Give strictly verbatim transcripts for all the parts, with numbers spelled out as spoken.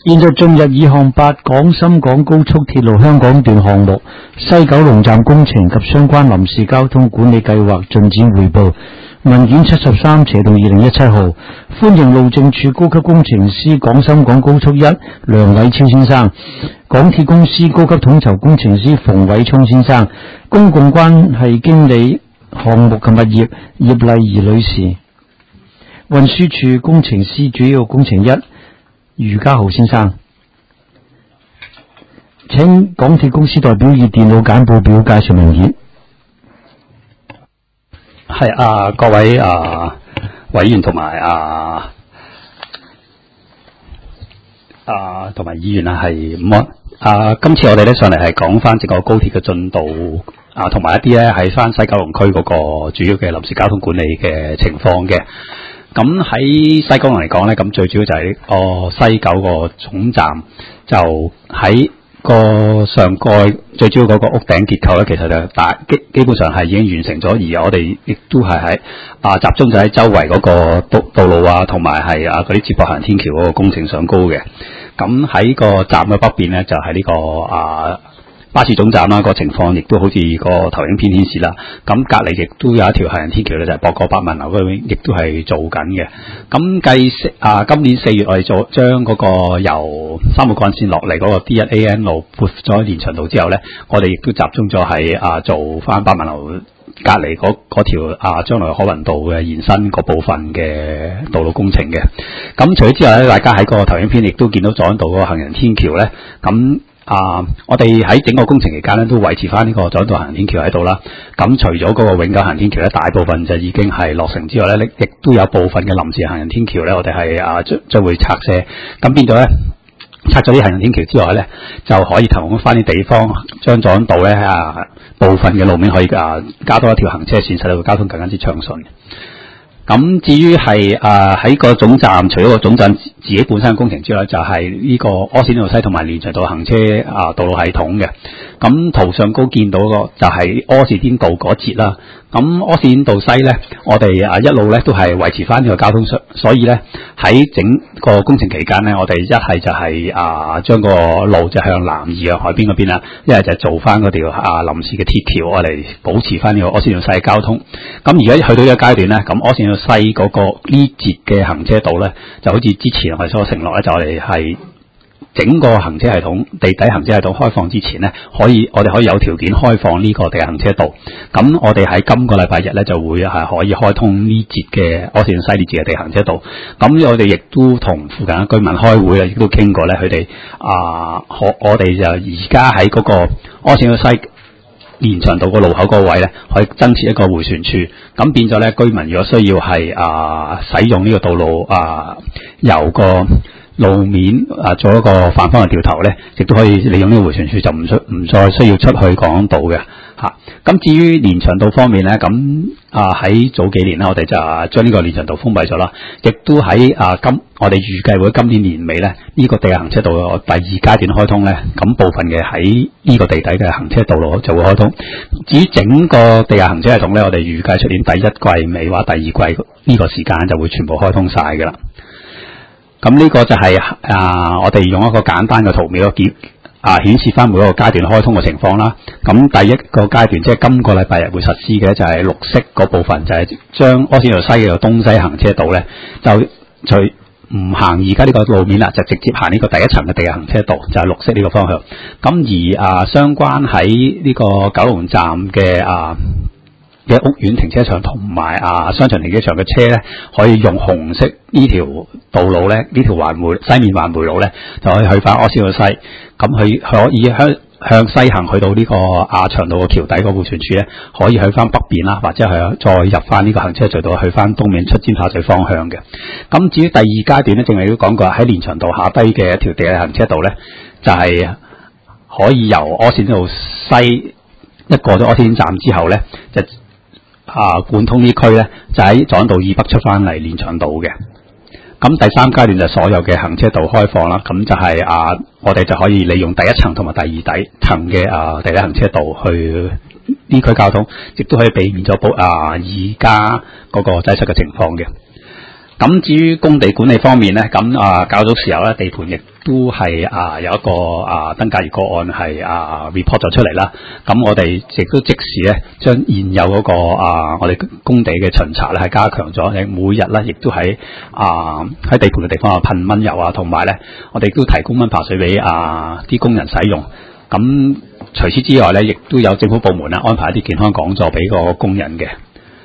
現在進入二項八廣深港高速鐵路香港段項目西九龍站工程及相關臨時交通管理計劃進展匯報文件七十三斜到二零一七號，歡迎路政署高級工程師廣深港高速一梁偉超先生，港鐵公司高級統籌工程師馮偉聰先生，公共關係經理項目及物業葉麗儀女士，運輸署工程師主要工程一余家豪先生。請港鐵公司代表以電腦簡報表介紹文件。 係啊，各位啊委員同埋啊啊同埋議員啊，係咁啊。啊，今次我哋咧上嚟係講翻整個高鐵嘅進度啊，同埋一啲咧喺翻西九龍區嗰個主要嘅臨時交通管理嘅情況嘅。咁喺西九龍嚟講咧，咁最主要就係、是、哦西九個總站就喺個上蓋最主要嗰個屋頂結構咧，其實就大基基本上係已經完成咗，而我哋亦都係喺啊集中就喺周圍嗰個道道路啊，同埋係啊嗰啲接駁行人天橋嗰個工程上高嘅。咁喺個站嘅北邊咧，就係、是、呢、這個啊巴士總站啦，個情況亦都好似個投影片顯示啦。咁隔離亦都有一條行人天橋咧，就係駁過百萬樓嗰邊，亦都係做緊嘅。咁計啊，今年四月我哋做將嗰個由三號幹線落嚟嗰個 D 一 A N 路撥咗連翔道之後咧，我哋亦都集中咗喺啊做翻百萬樓隔離嗰嗰條啊將來可運道嘅延伸嗰部分嘅道路工程嘅。咁除咗之外咧，大家喺個投影片亦都見到佐敦道嗰個行人天橋咧，咁。啊！我哋喺整個工程期間咧，都維持翻呢個佐敦道行人天橋喺度啦。咁除咗嗰個永久行人天橋咧，大部分就已經係落成之外咧，亦都有部分嘅臨時行人天橋咧，我哋係啊將將會拆卸。咁變咗咧，拆咗啲行人天橋之外咧，就可以提供翻啲地方，將佐敦道咧啊部分嘅路面可以啊加多一條行車線，使到交通更加之暢順。咁至於係誒喺個總站，除咗個總站自己本身嘅工程之外，就係、是、呢個柯士甸道西同埋連翔道行車啊道路系統嘅。咁圖上高見到個就係柯士甸道嗰節啦。咁柯士甸道西咧，我哋啊一路咧都係維持翻呢個交通，所以咧喺整個工程期間咧，我哋一係就係啊將個路就向南移向海邊嗰邊啦，一係就做翻嗰條啊臨時嘅鐵橋，我嚟保持翻呢個柯士甸道西嘅交通。咁而家去到呢個階段咧，咁柯士甸道西嗰個呢節嘅行車道咧，就好似之前我哋所承諾咧，就我哋係整個行車系統地底行車系統開放之前咧，可以我哋可以有條件開放呢個地下行車道。咁我哋喺今個禮拜日咧就會係可以開通呢節嘅柯士甸西呢節嘅地行車道。咁我哋亦都同附近嘅居民開會啦，亦都傾過咧，佢哋啊，我我哋就而家喺嗰個柯士甸西連翔道個路口嗰個位咧，可以增設一個迴旋處，咁變咗咧，居民如果需要係啊使用呢個道路啊由個路面啊做一個反方向調頭咧，亦都可以利用呢個迴旋處，就唔出唔再需要出去港島嘅嚇。咁、啊、至於連翔道方面咧，咁啊喺早幾年咧，我哋就將呢個連翔道封閉咗啦，亦都喺啊今我哋預計會今年年尾咧，呢、這個地下行車道嘅第二階段開通咧，咁部分嘅喺呢個地底嘅行車道路就會開通。至於整個地下行車系統咧，我哋預計出年第一季尾或者第二季呢個時間就會全部開通晒㗎啦。咁呢個就係、是、啊，我哋用一個簡單嘅圖表結啊，顯示翻每一個階段開通嘅情況啦。咁第一個階段即係今個禮拜日會實施嘅就係綠色嗰部分，就係、是、將柯士甸道西嘅東西行車道咧，就除唔行而家呢個路面啦，就直接行呢個第一層嘅地下行車道，就係、是、綠色呢個方向。咁而啊，相關喺呢個九龍站嘅啊嘅屋苑停車場同埋啊商場停車場嘅車咧，可以用紅色呢條道路咧，呢條環迴西面環迴路咧，就可以去翻柯士甸道西。咁佢可以向向西行去到呢個亞長道嘅橋底個迴旋處咧，可以去翻北邊啦，或者係再入翻呢個行車隧道去翻東面出尖沙咀方向嘅。咁至於第二階段咧，正係都講過喺連翔道下低嘅一條地下行車道咧，就係、是、可以由柯士甸道西一過咗柯士甸站之後咧，就啊貫通區呢區咧，就喺佐敦道以北出翻嚟連翔道嘅。咁第三階段就所有嘅行車道開放啦，咁就係、是、啊，我哋就可以利用第一層同埋第二底層嘅啊地底行車道去呢區交通，亦都可以避免咗保啊而家嗰個擠塞嘅情況嘅。 咁至於工地管理方面咧，咁啊較早時候咧，地盤亦都係啊有一個啊登革熱個案係啊 report 咗出嚟啦。咁我哋亦都即時咧將現有嗰、那個啊我哋工地嘅巡查咧係加強咗，你每日咧亦都喺啊喺地盤嘅地方啊噴蚊油啊，同埋咧我哋都提供蚊爬水俾啊啲工人使用。咁除此之外咧，亦都有政府部門咧安排一啲健康講座俾個工人嘅。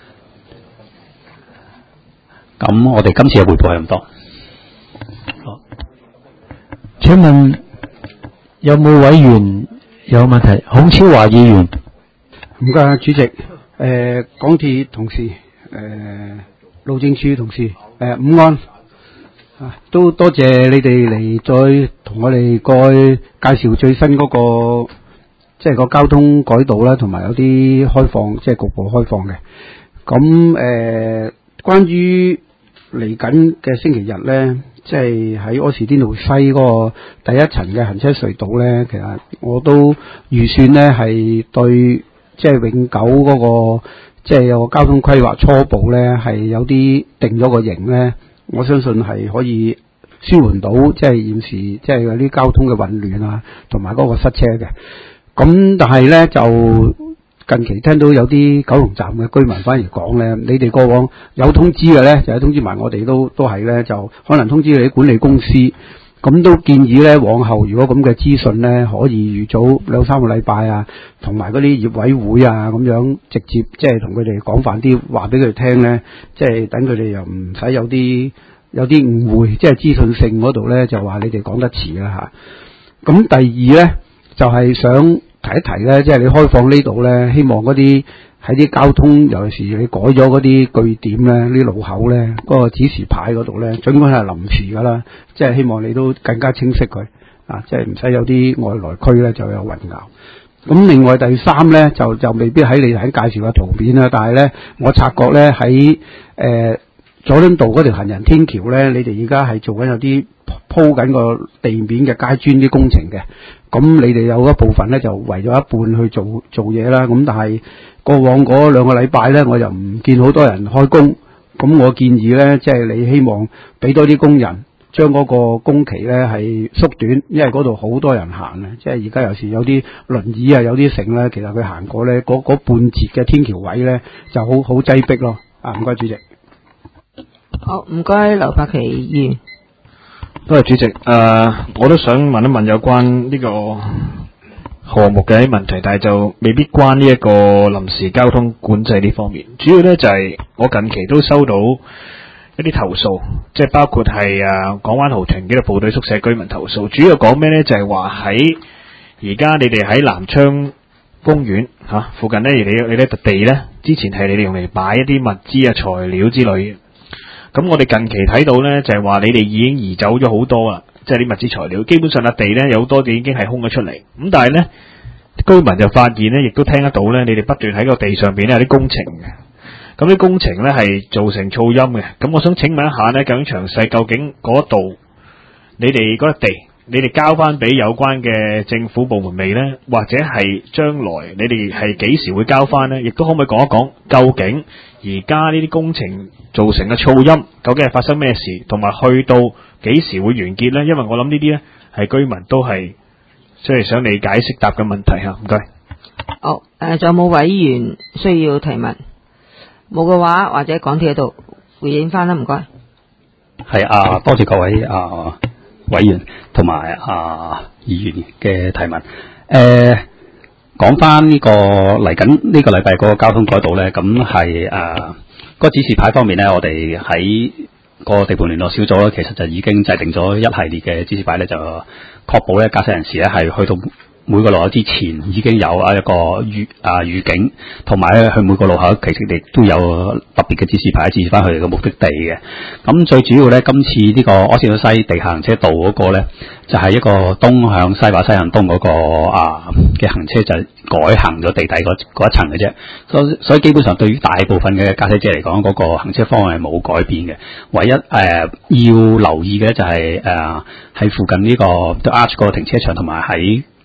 咁我哋今次嘅匯報係咁多。 好，請問有冇委員有問題？孔超華議員。 唔該，主席。誒、呃，港鐵同事，誒、呃，路政署同事，誒、呃，午安。啊，都多謝你哋嚟再同我哋再介紹最新嗰、那個，即係個交通改道啦，同埋有啲開放，即係局部開放嘅。咁誒、呃，關於嚟緊嘅星期日咧，即係喺柯士甸道西嗰個第一層嘅行車隧道咧，其實我都預算咧係對，即係永久嗰、那個即係有個交通規劃初步咧係有啲定咗個型咧，我相信係可以舒緩到即係現時即係有啲交通嘅混亂啊，同埋嗰個塞車嘅。咁但係咧就近期聽到有啲九龍站嘅居民反而講咧，你哋過往有通知嘅咧，就有通知埋我哋都都係咧，就可能通知你啲管理公司，咁都建議咧往後如果咁嘅資訊咧，可以預早兩三個禮拜啊，同埋嗰啲業委會啊咁樣直接即係同佢哋廣泛啲話俾佢哋聽咧，即係等佢哋又唔使有啲有啲誤會，即係資訊性嗰度咧就話你哋講得遲啦嚇。咁第二咧就係想提一提咧，即係你開放呢度咧，希望嗰啲喺啲交通，尤其是你改咗嗰啲據點咧、啲路口咧，嗰個指示牌嗰度咧，儘管係臨時噶啦，即係希望你都更加清晰佢啊，即係唔使有啲外來區咧就有混淆。咁另外第三咧就就未必喺你喺介紹嘅圖片啦，但係咧我察覺咧喺誒佐敦道嗰條行人天橋咧，你哋而家係做緊有啲鋪緊個地面嘅階磚啲工程嘅。咁你哋有一部分咧就圍咗一半去做做嘢啦，咁但係過往嗰兩個禮拜咧，我又唔見好多人開工，咁我建議咧，即係你希望俾多啲工人將嗰個工期咧係縮短，因為嗰度好多人行啊，即係而家有時有啲輪椅啊，有啲剩咧，其實佢行過咧嗰嗰半截嘅天橋位咧就好好擠迫咯。啊，唔該主席。 好，唔該劉柏祺議員。 多謝主席。誒、呃，我都想問一問有關呢個項目嘅啲問題，但係就未必關呢一個臨時交通管制呢方面。主要呢就係、是、我近期都收到一啲投訴，即係包括係誒港灣豪庭紀律部隊宿舍居民投訴。主要講咩呢？就係話喺而家你哋喺南昌公園嚇、啊、附近呢，你你呢笪地呢，之前係你哋用嚟擺一啲物資啊、材料之類嘅。咁我哋近期睇到呢，就係、是、話你哋已經移走咗好多啦，即係啲物資材料，基本上笪地呢，有好多已經係空咗出嚟。咁但係呢，居民就發現呢，亦都聽得到呢，你哋不斷喺個地上邊呢有啲工程嘅。咁啲工程呢係造成噪音嘅。咁我想請問一下呢，究竟詳細究竟嗰度你哋嗰笪地，你哋交翻俾有關嘅政府部門未呢？或者係將來你哋係幾時會交翻呢？亦都可唔可以講一講究竟而家呢啲工程造成嘅噪音究竟係發生咩事，同埋去到幾時會完結呢？因為我諗呢啲呢係居民都係即係想理解釋答嘅問題嚇。唔該。 好，誒，仲有冇委員需要提問？冇嘅話，或者港鐵喺度回應翻啦。唔該。 係啊，多謝各位啊委員同埋啊議員嘅提問。誒，講翻呢個嚟緊呢個禮拜嗰個交通改道咧，咁係誒個指示牌方面咧，我哋喺個地盤聯絡小組咧，其實就已經制定咗一系列嘅指示牌咧，就確保咧駕駛人士咧係去到每個路口之前已經有啊一個預啊預警，同埋咧去每個路口其實亦都有特別嘅指示牌指示翻佢哋嘅目的地嘅。咁最主要咧，今次呢個柯士甸道西地下行車道嗰個咧，就係、是、一個東向西或西向東嗰個啊嘅行車就改行咗地底嗰嗰一層嘅啫。所以所以基本上對於大部分嘅駕駛者嚟講，嗰、那個行車方向係冇改變嘅。唯一誒、呃、要留意嘅就係誒喺附近呢個 The Arch 嗰個停車場，同埋喺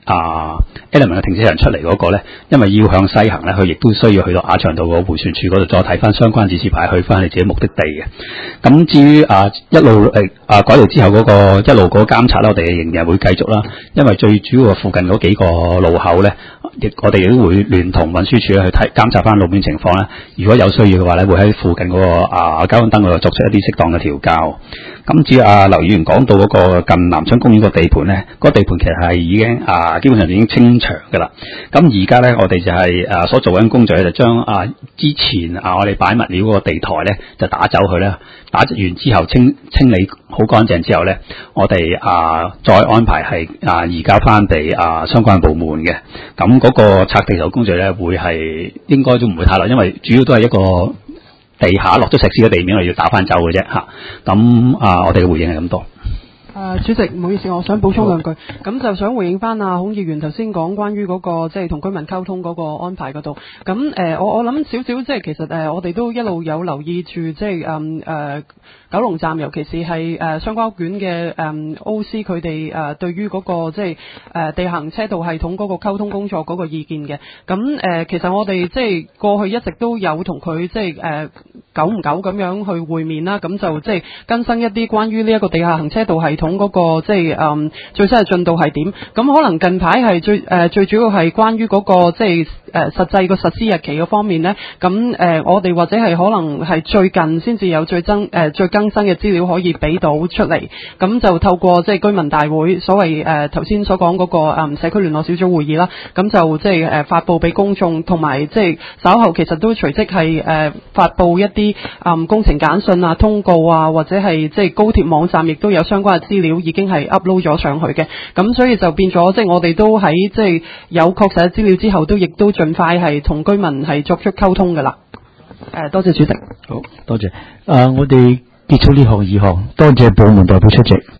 啊 Element 嘅停車場出嚟嗰個咧，因為要向西行咧，佢亦都需要去到亞長道個迴旋處嗰度再睇翻相關指示牌，去翻你自己目的地嘅。咁至於啊一路誒啊改道之後嗰個一路嗰個監察咧，我哋仍然會繼續啦，因為最主要嘅附近嗰幾個路口咧，亦我哋亦都會聯同運輸署去睇監察翻路面情況咧。如果有需要嘅話咧，會喺附近嗰、那個啊交通燈嗰度作出一啲適當嘅調校。咁至於啊劉議員講到嗰個近南昌公園個地盤咧，嗰、那個地盤其實係已經啊基本上已經清場㗎啦。咁而家咧，我哋就係、是、啊所做緊工作咧，就將啊之前啊我哋擺物料嗰個地台咧，就打走佢咧，打完之後清清理好乾淨之後咧，我哋啊再安排係啊移交翻俾啊相關部門嘅。咁嗰個拆地頭工序咧，會係應該都唔會太耐，因為主要都係一個地下落咗石屎嘅地面，我哋要打翻走嘅啫嚇。咁啊，我哋嘅回應係咁多。 誒、呃，主席，唔好意思，我想補充兩句，咁就想回應翻啊孔議員頭先講關於嗰、那個即係同居民溝通嗰個安排嗰度。咁誒、呃，我我諗少少，即係其實誒、呃，我哋都一路有留意住，即係誒誒九龍站，尤其是係誒、呃、相關屋苑嘅誒 O C 佢哋誒對於嗰、那個即係誒、呃、地行車道系統嗰個溝通工作嗰個意見嘅。咁誒、呃，其實我哋即係過去一直都有同佢即係誒久唔久咁樣去會面啦。咁就即係更新一啲關於呢一個地下行車道系統。統嗰、那個即係誒最新嘅進度係點？咁可能近排係最誒、呃、最主要係關於嗰、那個即係誒、呃、實際個實施日期嘅方面咧。咁誒、呃、我哋或者係可能係最近先至有最增誒、呃、最更新嘅資料可以俾到出嚟。咁就透過即係居民大會所謂誒頭先所講嗰、那個誒、呃、社區聯絡小組會議啦。咁就即係誒發布俾公眾，同埋即係稍後其實都隨即係誒、呃、發布一啲誒、呃、工程簡訊啊、通告啊，或者係即係高鐵網站亦都有相關嘅資料已經係 upload 咗上去嘅。咁所以就變咗即係我哋都喺即係有確實嘅資料之後，都亦都盡快係同居民係作出溝通㗎啦。誒、呃，多謝主席。 好多謝。誒、呃，我哋結束呢項議項，多謝部門代表出席。